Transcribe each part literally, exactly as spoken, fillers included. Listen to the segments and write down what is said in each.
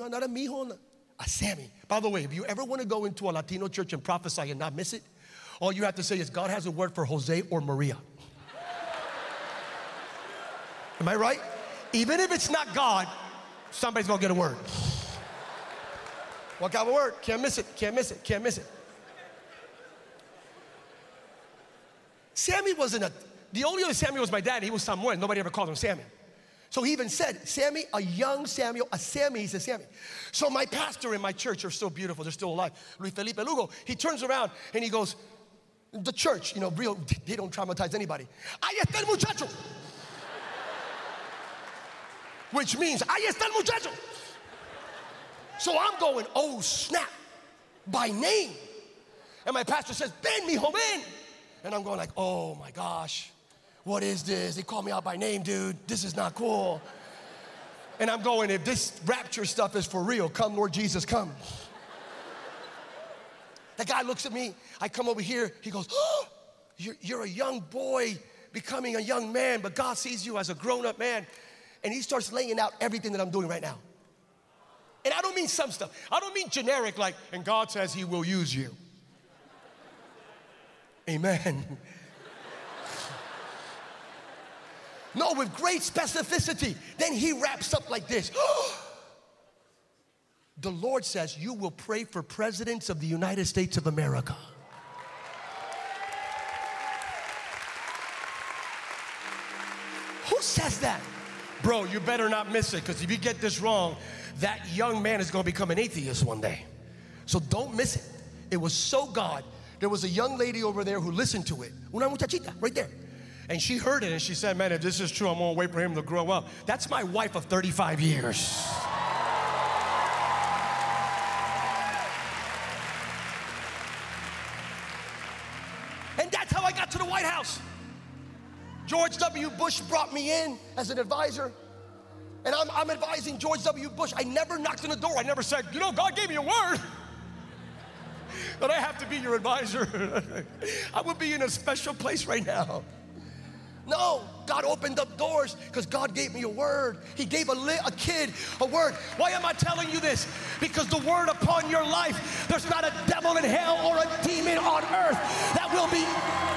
not a mijo, a Sammy. By the way, if you ever want to go into a Latino church and prophesy and not miss it, all you have to say is, God has a word for Jose or Maria. Am I right? Even if it's not God, somebody's gonna get a word. Walk out a word, can't miss it, can't miss it, can't miss it. Sammy wasn't a, the only other Sammy was my dad, he was Samuel, nobody ever called him Sammy. So he even said, Sammy, a young Samuel, a Sammy, he said Sammy. So my pastor in my church, are still beautiful, they're still alive, Luis Felipe Lugo, he turns around and he goes, the church, you know, real, they don't traumatize anybody. Ahí está el muchacho. Which means, ahí está el muchacho. So I'm going, oh snap, by name. And my pastor says, ven, mijo, ven. And I'm going like, oh my gosh, what is this? They call me out by name, dude. This is not cool. And I'm going, if this rapture stuff is for real, come Lord Jesus, come. The guy looks at me, I come over here, he goes, oh, you're, you're a young boy becoming a young man, but God sees you as a grown-up man. And he starts laying out everything that I'm doing right now. And I don't mean some stuff. I don't mean generic like, and God says he will use you. Amen. No, with great specificity. Then he wraps up like this. The Lord says, you will pray for presidents of the United States of America. Who says that? Bro, you better not miss it, because if you get this wrong, that young man is going to become an atheist one day. So don't miss it. It was so God. There was a young lady over there who listened to it. Una muchachita, right there. And she heard it and she said, man, if this is true, I'm going to wait for him to grow up. That's my wife of thirty-five years. And that's how I got to the White House. George W. Bush brought me in as an advisor, and I'm, I'm advising George W. Bush. I never knocked on the door. I never said, you know, God gave me a word, but I have to be your advisor. I would be in a special place right now. No, God opened up doors because God gave me a word. He gave a, li a kid a word. Why am I telling you this? Because the word upon your life, there's not a devil in hell or a demon on earth that will be...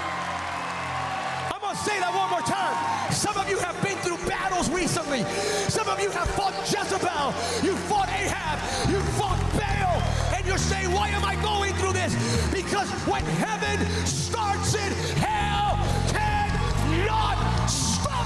Say that one more time. Some of you have been through battles recently. Some of you have fought Jezebel. You fought Ahab. You fought Baal. And you're saying, why am I going through this? Because when heaven starts it, hell cannot stop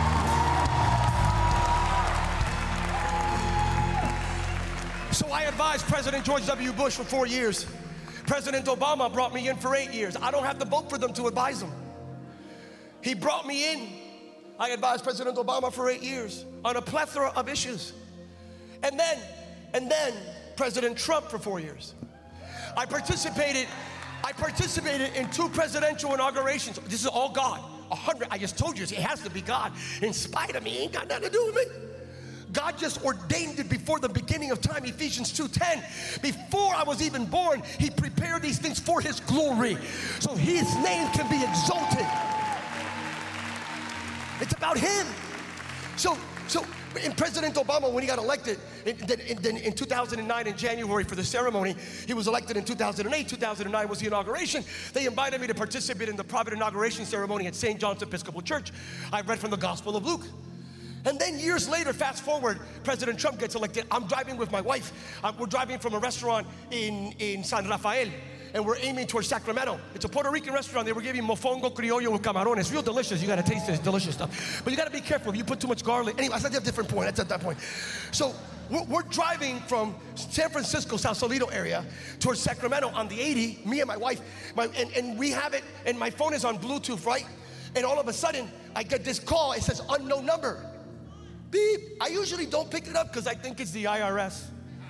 it. So I advised President George W. Bush for four years. President Obama brought me in for eight years. I don't have to vote for them to advise them. He brought me in. I advised President Obama for eight years on a plethora of issues. And then, and then President Trump for four years. I participated, I participated in two presidential inaugurations. This is all God. A hundred, I just told you, it has to be God. In spite of me, ain't got nothing to do with me. God just ordained it before the beginning of time, Ephesians two ten. Before I was even born, he prepared these things for his glory, so his name can be exalted. It's about him. So, so in President Obama, when he got elected, in, in, in two thousand nine in January for the ceremony, he was elected in two thousand eight. two thousand nine was the inauguration. They invited me to participate in the private inauguration ceremony at Saint John's Episcopal Church. I read from the Gospel of Luke. And then years later, fast forward, President Trump gets elected. I'm driving with my wife. Uh, we're driving from a restaurant in, in San Rafael, and we're aiming towards Sacramento. It's a Puerto Rican restaurant. They were giving mofongo criollo with camarones. It's real delicious. You gotta taste this delicious stuff. But you gotta be careful. If you put too much garlic. Anyway, that's a different point. That's at that point. So we're, we're driving from San Francisco, Sausalito area towards Sacramento on the eighty, me and my wife, my, and, and we have it, and my phone is on Bluetooth, right? And all of a sudden, I get this call. It says unknown number. Beep. I usually don't pick it up because I think it's the I R S.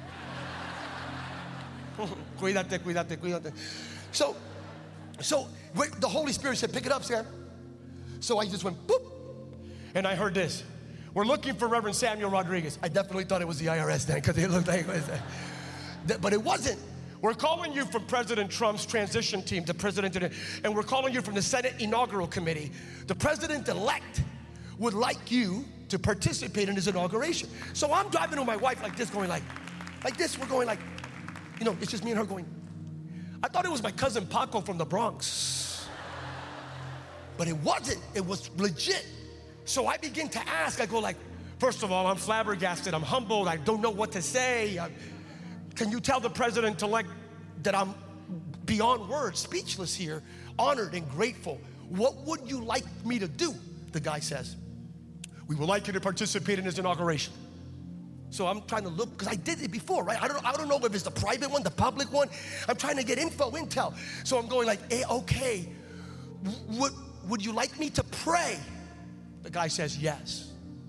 Cuídate, cuídate, cuídate. So, so the Holy Spirit said, pick it up, Sam. So I just went, boop. And I heard this. We're looking for Reverend Samuel Rodriguez. I definitely thought it was the I R S then because it looked like it was that. But it wasn't. We're calling you from President Trump's transition team to President, and we're calling you from the Senate Inaugural Committee. The President-elect would like you to participate in his inauguration. So I'm driving with my wife like this, going like, like this. We're going like, you know, it's just me and her going. I thought it was my cousin Paco from the Bronx. But it wasn't. It was legit. So I begin to ask. I go like, first of all, I'm flabbergasted. I'm humbled. I don't know what to say. I, can you tell the president-elect that I'm beyond words, speechless here, honored and grateful? What would you like me to do? The guy says, we would like you to participate in his inauguration. So I'm trying to look, because I did it before, right? I don't, I don't know if it's the private one, the public one. I'm trying to get info, intel. So I'm going like, hey, okay, would, would you like me to pray? The guy says, yes.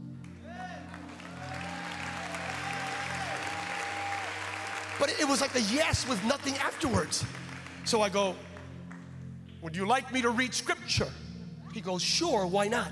But it was like a yes with nothing afterwards. So I go, would you like me to read scripture? He goes, sure, why not?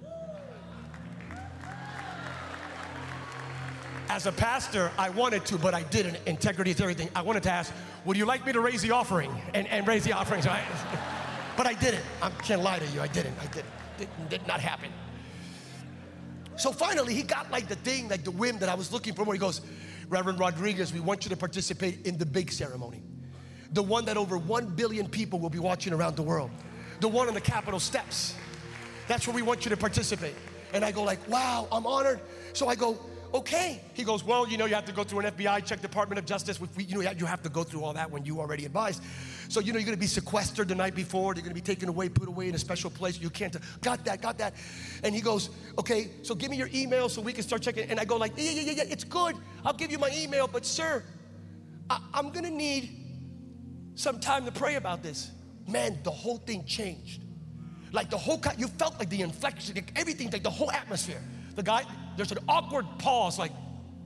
As a pastor, I wanted to, but I didn't. Integrity is everything. I wanted to ask, would you like me to raise the offering? And, and raise the offering. So I, but I didn't. I can't lie to you. I didn't. I didn't. It did not happen. So finally, he got like the thing, like the whim that I was looking for, where he goes, Reverend Rodriguez, we want you to participate in the big ceremony. The one that over one billion people will be watching around the world. The one on the Capitol steps. That's where we want you to participate. And I go like, wow, I'm honored. So I go, okay. He goes, well, you know, you have to go through an F B I check, Department of Justice. We, you know, you have to go through all that when you already advised. So, you know, you're going to be sequestered the night before. They're going to be taken away, put away in a special place. You can't, got that, got that. And he goes, okay, so give me your email so we can start checking. And I go like, yeah, yeah, yeah, yeah, it's good. I'll give you my email. But sir, I, I'm going to need some time to pray about this. Man, the whole thing changed. Like the whole, you felt like the inflection, like everything, like the whole atmosphere. The guy, there's an awkward pause, like,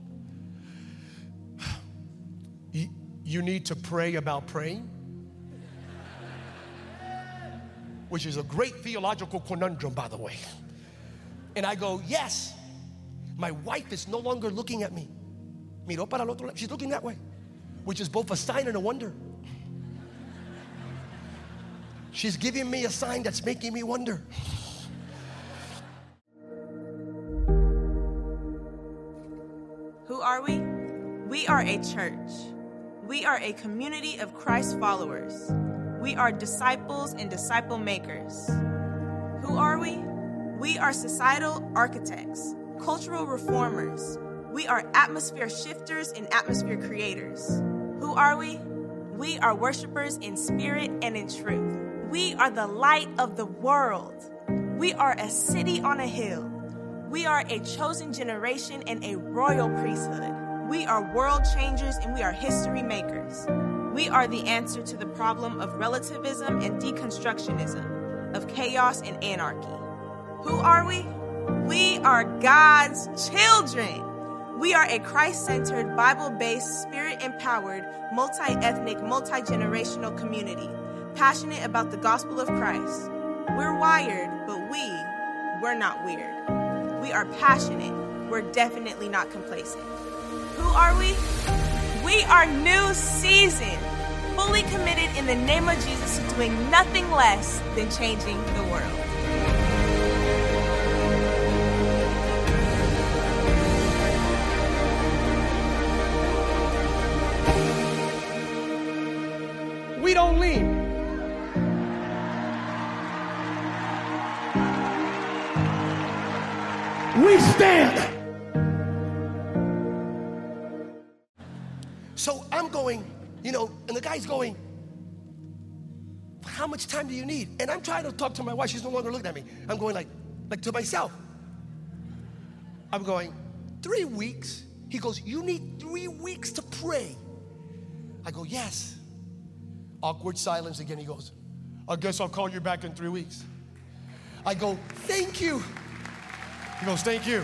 you, you need to pray about praying? Which is a great theological conundrum, by the way. And I go, yes. My wife is no longer looking at me. Miró para el otro lado. She's looking that way, which is both a sign and a wonder. She's giving me a sign that's making me wonder. Who are we? We are a church. We are a community of Christ followers. We are disciples and disciple makers. Who are we? We are societal architects, cultural reformers. We are atmosphere shifters and atmosphere creators. Who are we? We are worshipers in spirit and in truth. We are the light of the world. We are a city on a hill. We are a chosen generation and a royal priesthood. We are world changers and we are history makers. We are the answer to the problem of relativism and deconstructionism, of chaos and anarchy. Who are we? We are God's children. We are a Christ-centered, Bible-based, spirit-empowered, multi-ethnic, multi-generational community, passionate about the gospel of Christ. We're wired, but we, we're not weird. We are passionate. We're definitely not complacent. Who are we? We are new season, fully committed in the name of Jesus to doing nothing less than changing the world. We don't lean. We stand. So I'm going, you know, and the guy's going, how much time do you need? And I'm trying to talk to my wife. She's no longer looking at me. I'm going like, like to myself. I'm going, three weeks? He goes, you need three weeks to pray. I go, yes. Awkward silence again. He goes, I guess I'll call you back in three weeks. I go, thank you. He goes, thank you.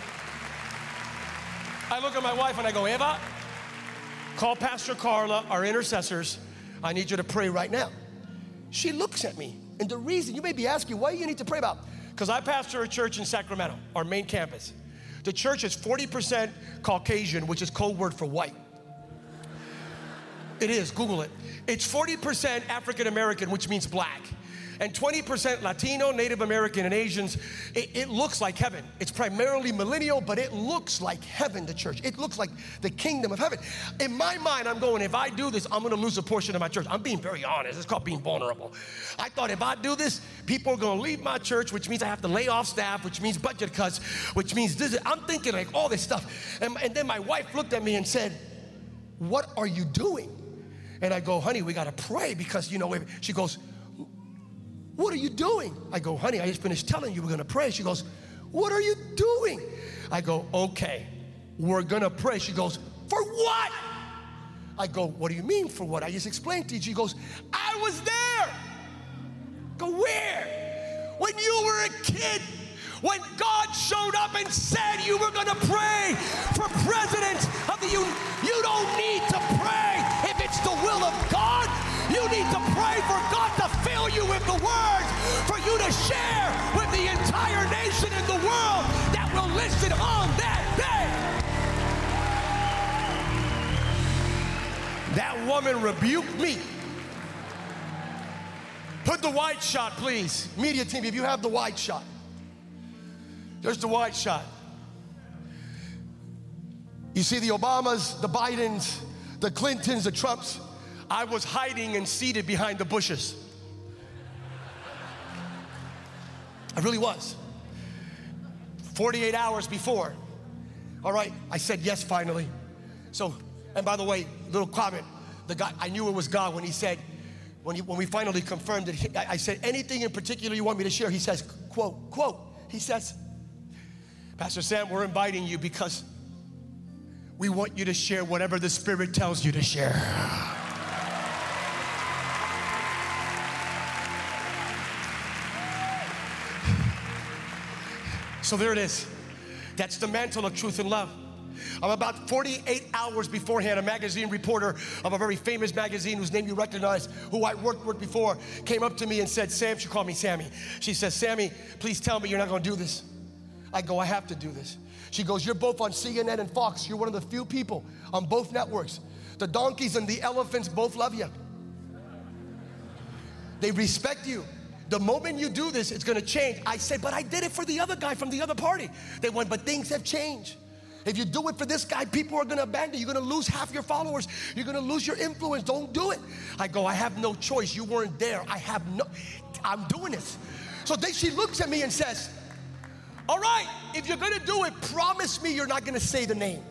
I look at my wife and I go, Eva, call Pastor Carla, our intercessors. I need you to pray right now. She looks at me. And the reason, you may be asking, why do you need to pray about? Because I pastor a church in Sacramento, our main campus. The church is forty percent Caucasian, which is code word for white. It is, Google it. It's forty percent African American, which means black. and twenty percent Latino, Native American, and Asians. It, it looks like heaven. It's primarily millennial, but it looks like heaven, the church. It looks like the kingdom of heaven. In my mind, I'm going, if I do this, I'm going to lose a portion of my church. I'm being very honest. It's called being vulnerable. I thought if I do this, people are going to leave my church, which means I have to lay off staff, which means budget cuts, which means this. I'm thinking like all this stuff. And, and then my wife looked at me and said, what are you doing? And I go, honey, we got to pray because, you know, she goes, what are you doing? I go, honey, I just finished telling you we're going to pray. She goes, what are you doing? I go, okay, we're going to pray. She goes, for what? I go, what do you mean for what? I just explained to you. She goes, I was there. Go, where? When you were a kid, when God showed up and said you were going to pray for president of the union. You don't need to pray if it's the will of God. You need to pray for God to fill you with the word, for you to share with the entire nation and the world that will listen on that day. That woman rebuked me. Put the wide shot, please. Media team, if you have the wide shot. There's the wide shot. You see the Obamas, the Bidens, the Clintons, the Trumps. I was hiding and seated behind the bushes. I really was. forty-eight hours before. All right, I said yes finally. So, and by the way, little comment. The guy, I knew it was God when he said, when, he, when we finally confirmed it, he, I, I said, anything in particular you want me to share? He says, quote, quote, he says, Pastor Sam, we're inviting you because we want you to share whatever the Spirit tells you to share. So there it is. That's the mantle of truth and love. I'm about forty-eight hours beforehand, a magazine reporter of a very famous magazine whose name you recognize, who I worked with before, came up to me and said, Sam, she called me Sammy. She says, Sammy, please tell me you're not going to do this. I go, I have to do this. She goes, you're both on C N N and Fox. You're one of the few people on both networks. The donkeys and the elephants both love you. They respect you. The moment you do this, it's going to change. I said, but I did it for the other guy from the other party. They went, but things have changed. If you do it for this guy, people are going to abandon you. You're going to lose half your followers. You're going to lose your influence. Don't do it. I go, I have no choice. You weren't there. I have no, I'm doing this. So then she looks at me and says, all right, if you're going to do it, promise me you're not going to say the name.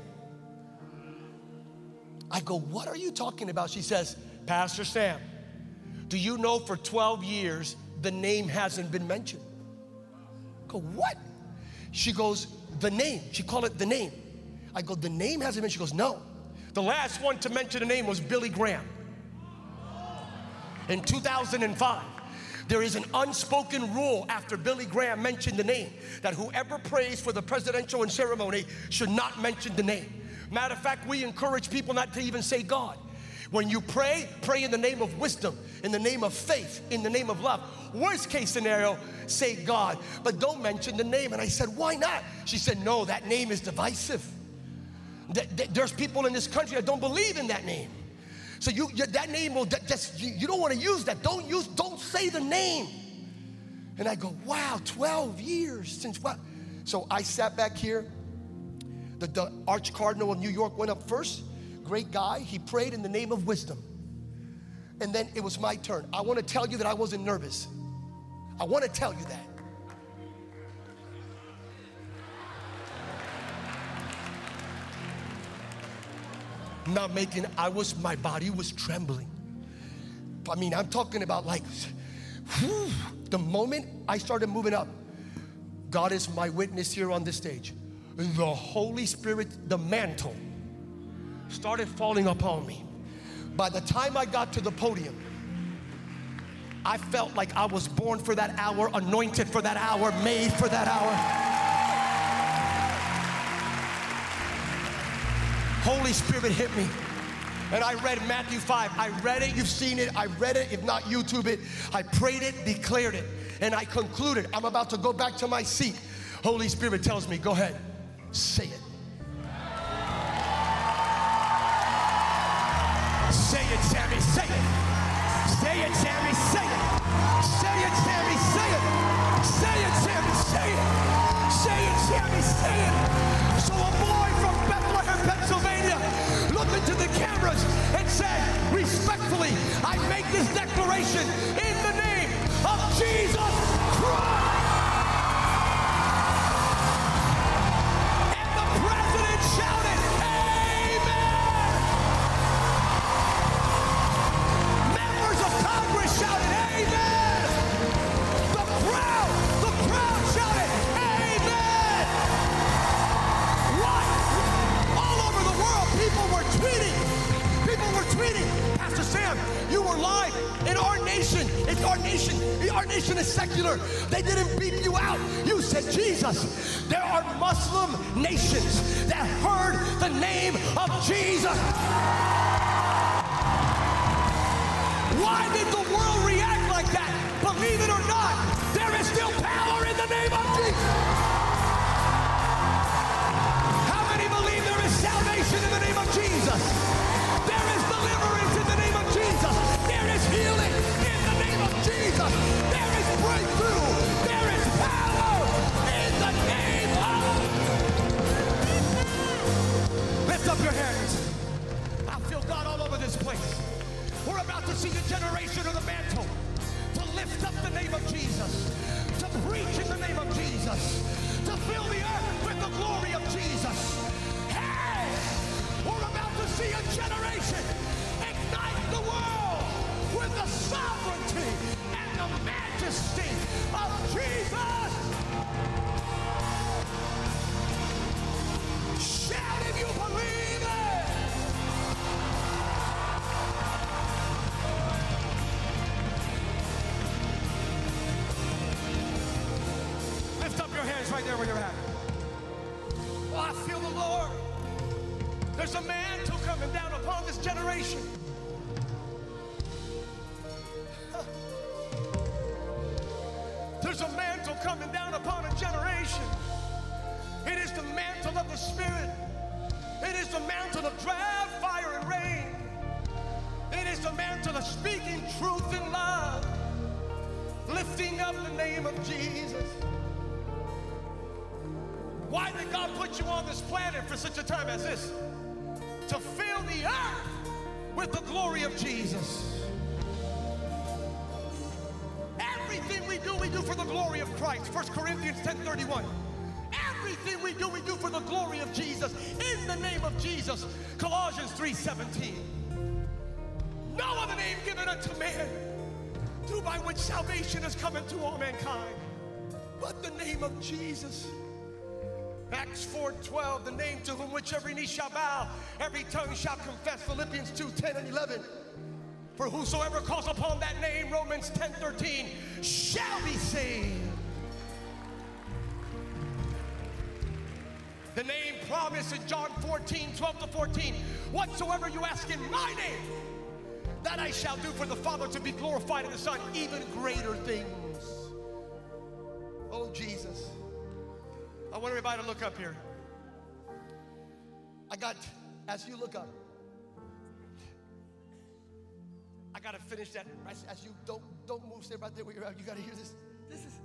I go, what are you talking about? She says, Pastor Sam, do you know for twelve years the name hasn't been mentioned? I go, what? She goes, the name. She called it the name. I go, the name hasn't been. She goes, no. The last one to mention the name was Billy Graham. In two thousand five, there is an unspoken rule after Billy Graham mentioned the name that whoever prays for the presidential and ceremony should not mention the name. Matter of fact, we encourage people not to even say God. When you pray, pray in the name of wisdom, in the name of faith, in the name of love. Worst case scenario, say God, but don't mention the name. And I said, why not? She said, no, that name is divisive. There's people in this country that don't believe in that name. So you, that name will just, you, you don't want to use that. Don't use, don't say the name. And I go, wow, twelve years since what? So I sat back here. The, the Arch Cardinal of New York went up first. Great guy. He prayed in the name of wisdom. And then it was my turn. I want to tell you that I wasn't nervous. I want to tell you that. Not making, I was, my body was trembling. I mean, I'm talking about like, whew, the moment I started moving up, God is my witness here on this stage. The Holy Spirit, the mantle, started falling upon me. By the time I got to the podium, I felt like I was born for that hour, anointed for that hour, made for that hour. Holy Spirit hit me. And I read Matthew five. I read it, you've seen it. I read it, if not YouTube it. I prayed it, declared it. And I concluded, I'm about to go back to my seat. Holy Spirit tells me, go ahead, say it. Say it, Sammy, say it. Say it, Sammy, say it. Say it, Sammy, say it. Say it, Sammy, say it. Say it, Sammy, say it. So a boy from Bethlehem, Pennsylvania, looked into the cameras and said, respectfully, I make this declaration in the name of Jesus Christ. And the president shouted, amen. Members of Congress shouted, amen. The crowd, the crowd shouted, amen. What? All over the world, people were tweeting. People were tweeting. Pastor Sam, you were live in our nation. It's our nation. Our nation is secular. They didn't beat you out. You said, Jesus, there are Muslim nations that heard the name of Jesus. Why did the world react like that? Believe it or not, there is still power in the name of Jesus. How many believe there is salvation in the name of Jesus? There is deliverance in the name of Jesus. There is healing in the name of Jesus. There is breakthrough. There is power in the name of... Lift up your hands. I feel God all over this place. We're about to see a generation of the mantle to lift up the name of Jesus, to preach in the name of Jesus, to fill the earth with the glory of Jesus. Hey! We're about to see a generation ignite the world with the sovereignty and the majesty of Jesus. Shout if you believe it. Lift up your hands right there where you're at. Oh, I feel the Lord. There's a mantle coming down upon this generation. There's a mantle coming down upon a generation. It is the mantle of the Spirit. It is the mantle of drought, fire, and rain. It is the mantle of speaking truth and love, lifting up the name of Jesus. Why did God put you on this planet for such a time as this? To fill the earth with the glory of Jesus. Everything we do, we do for the glory of Christ. First Corinthians ten thirty-one. Everything we do, we do for the glory of Jesus. In the name of Jesus. Colossians three seventeen. No other name given unto man, through by which salvation has come into all mankind, but the name of Jesus. Acts four twelve, the name to whom which every knee shall bow, every tongue shall confess. Philippians two ten and eleven. For whosoever calls upon that name, Romans ten thirteen, shall be saved. The name promised in John fourteen twelve to fourteen, whatsoever you ask in my name, that I shall do for the Father to be glorified in the Son, even greater things. Oh, Jesus. I want everybody to look up here. I got, as you look up, I got to finish that. As, as you don't, don't move, stay right there where you're at. You got to hear this. This is,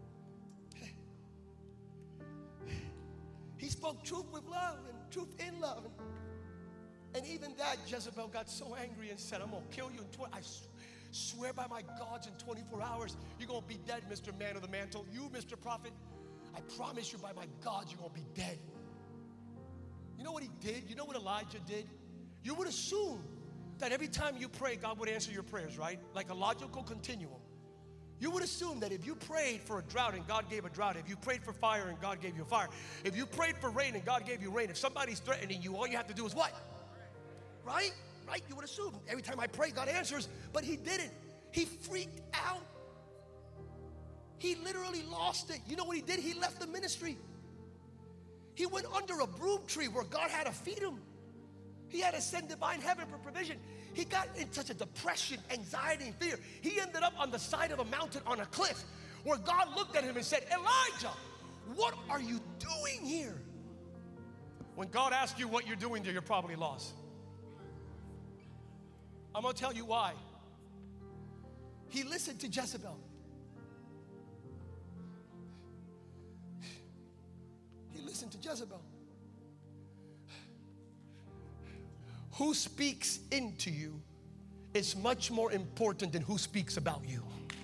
he spoke truth with love and truth in love. And, and even that, Jezebel got so angry and said, I'm going to kill you in twenty. I swear by my gods, in twenty-four hours, you're going to be dead, Mister Man of the Mantle. You, Mister Prophet, I promise you by my God, you're going to be dead. You know what he did? You know what Elijah did? You would assume that every time you pray, God would answer your prayers, right? Like a logical continuum. You would assume that if you prayed for a drought and God gave a drought, if you prayed for fire and God gave you a fire, if you prayed for rain and God gave you rain, if somebody's threatening you, all you have to do is what? Right? Right? You would assume every time I pray, God answers, but he didn't. He freaked out. He literally lost it. You know what he did? He left the ministry. He went under a broom tree where God had to feed him. He had to send divine heaven for provision. He got in such a depression, anxiety, and fear. He ended up on the side of a mountain on a cliff where God looked at him and said, Elijah, what are you doing here? When God asks you what you're doing there, you're probably lost. I'm going to tell you why. He listened to Jezebel. He listened to Jezebel. Who speaks into you is much more important than who speaks about you.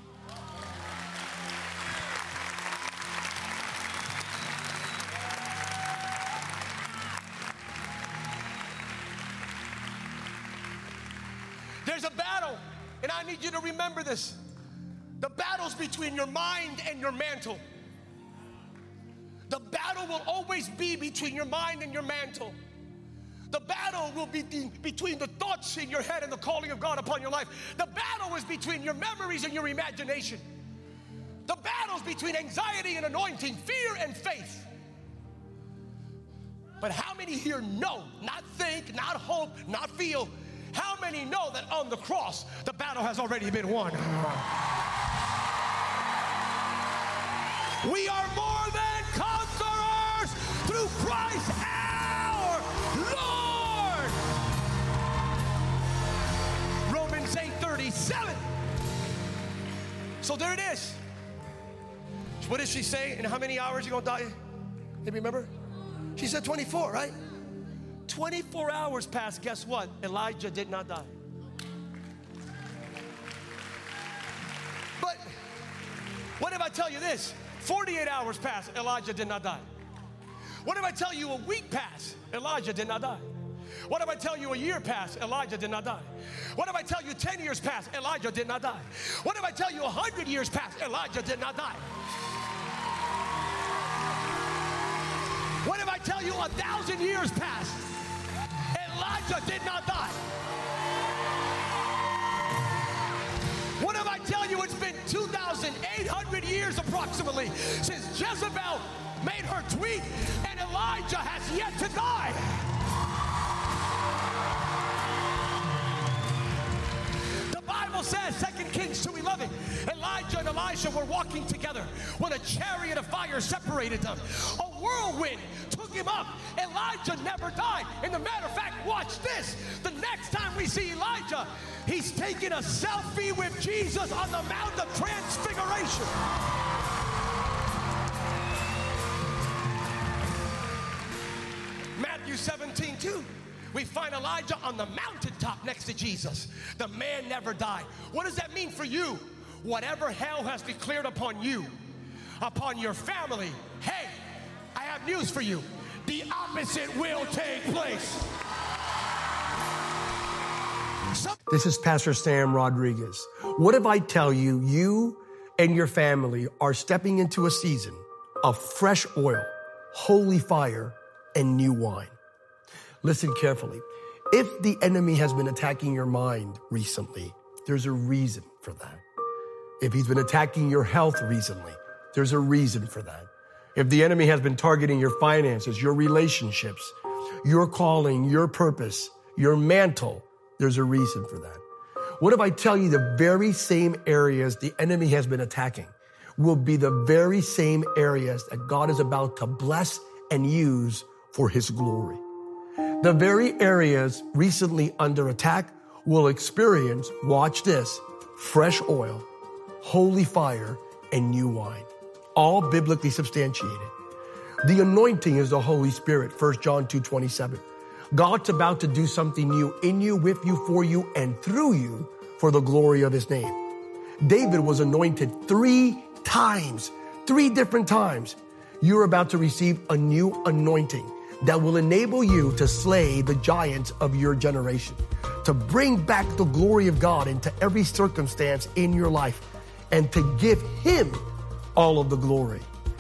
There's a battle, and I need you to remember this. The battle's between your mind and your mantle. The battle will always be between your mind and your mantle. The battle will be the, between the thoughts in your head and the calling of God upon your life. The battle is between your memories and your imagination. The battle is between anxiety and anointing, fear and faith. But how many here know, not think, not hope, not feel, how many know that on the cross, the battle has already been won? We are more than conquerors through Christ our Lord. Romans eight thirty-seven. So there it is. What did she say? In how many hours you gonna die? You remember? She said twenty-four, right? twenty-four hours passed. Guess what? Elijah did not die. But what if I tell you this? forty-eight hours passed. Elijah did not die. What if I tell you a week passed? Elijah did not die. What if I tell you a year passed? Elijah did not die. What if I tell you ten years passed? Elijah did not die. What if I tell you one hundred years passed? Elijah did not die. What if I tell you a thousand years passed? Elijah did not die. What if I tell you it's been two thousand eight hundred years approximately since Jezebel made her tweet and Elijah has yet to die? The Bible says, Second Kings two eleven, Elijah and Elisha were walking together when a chariot of fire separated them. A whirlwind took him up. Elijah never died. And the matter of fact, watch this. The next time we see Elijah, he's taking a selfie with Jesus on the Mount of Transfiguration. Matthew seventeen two. We find Elijah on the mountaintop next to Jesus. The man never died. What does that mean for you? Whatever hell has declared upon you, upon your family, hey, I have news for you. The opposite will take place. Some- this is Pastor Sam Rodriguez. What if I tell you, you and your family are stepping into a season of fresh oil, holy fire, and new wine? Listen carefully. If the enemy has been attacking your mind recently, there's a reason for that. If he's been attacking your health recently, there's a reason for that. If the enemy has been targeting your finances, your relationships, your calling, your purpose, your mantle, there's a reason for that. What if I tell you the very same areas the enemy has been attacking will be the very same areas that God is about to bless and use for his glory? The very areas recently under attack will experience, watch this, fresh oil, holy fire, and new wine, all biblically substantiated. The anointing is the Holy Spirit, First John two twenty-seven. God's about to do something new in you, with you, for you, and through you for the glory of his name. David was anointed three times, three different times. You're about to receive a new anointing that will enable you to slay the giants of your generation, to bring back the glory of God into every circumstance in your life, and to give him all of the glory.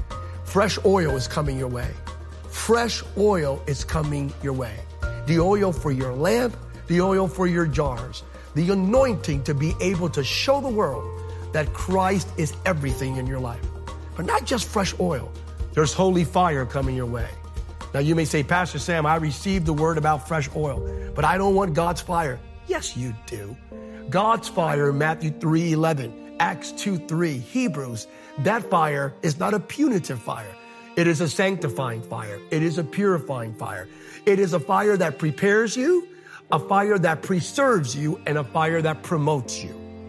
Fresh oil is coming your way. Fresh oil is coming your way. The oil for your lamp, the oil for your jars, the anointing to be able to show the world that Christ is everything in your life. But not just fresh oil. There's holy fire coming your way. Now you may say, Pastor Sam, I received the word about fresh oil, but I don't want God's fire. Yes, you do. God's fire, Matthew three eleven, Acts two three, Hebrews, that fire is not a punitive fire. It is a sanctifying fire. It is a purifying fire. It is a fire that prepares you, a fire that preserves you, and a fire that promotes you.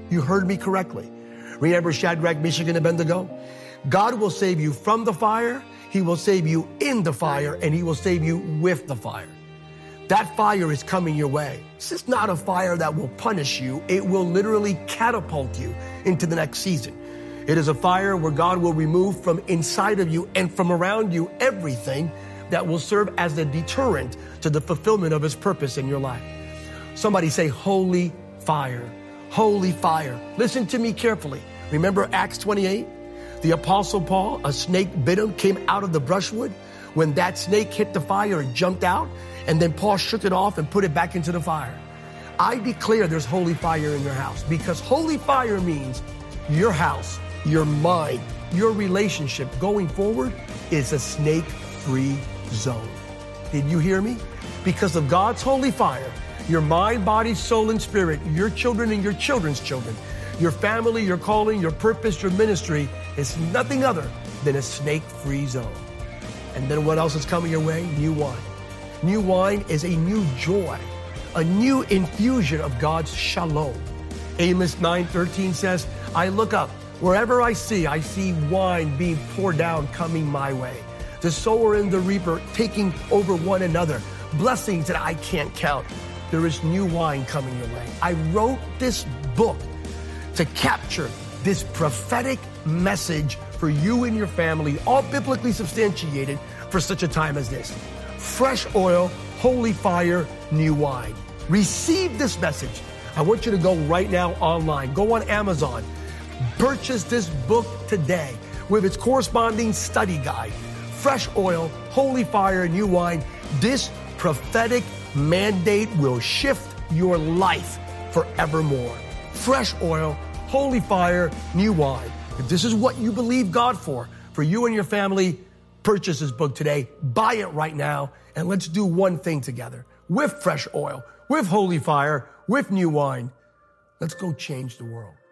You heard me correctly. Remember Shadrach, Meshach, and Abednego? God will save you from the fire. He will save you in the fire, and he will save you with the fire. That fire is coming your way. This is not a fire that will punish you. It will literally catapult you into the next season. It is a fire where God will remove from inside of you and from around you everything that will serve as a deterrent to the fulfillment of his purpose in your life. Somebody say, holy fire, holy fire. Listen to me carefully. Remember Acts twenty-eight? The Apostle Paul, a snake bit him, came out of the brushwood. When that snake hit the fire, it jumped out, and then Paul shook it off and put it back into the fire. I declare there's holy fire in your house, because holy fire means your house, your mind, your relationship going forward is a snake-free zone. Did you hear me? Because of God's holy fire, your mind, body, soul, and spirit, your children and your children's children, your family, your calling, your purpose, your ministry is nothing other than a snake-free zone. And then what else is coming your way? New wine. New wine is a new joy, a new infusion of God's shalom. Amos nine thirteen says, I look up, wherever I see, I see wine being poured down coming my way. The sower and the reaper taking over one another, blessings that I can't count. There is new wine coming your way. I wrote this book to capture this prophetic message for you and your family, all biblically substantiated for such a time as this. Fresh oil, holy fire, new wine. Receive this message. I want you to go right now online. Go on Amazon. Purchase this book today with its corresponding study guide. Fresh oil, holy fire, new wine. This prophetic mandate will shift your life forevermore. Fresh oil, holy fire, new wine. If this is what you believe God for, for you and your family, purchase this book today. Buy it right now, and let's do one thing together. With fresh oil, with holy fire, with new wine, let's go change the world.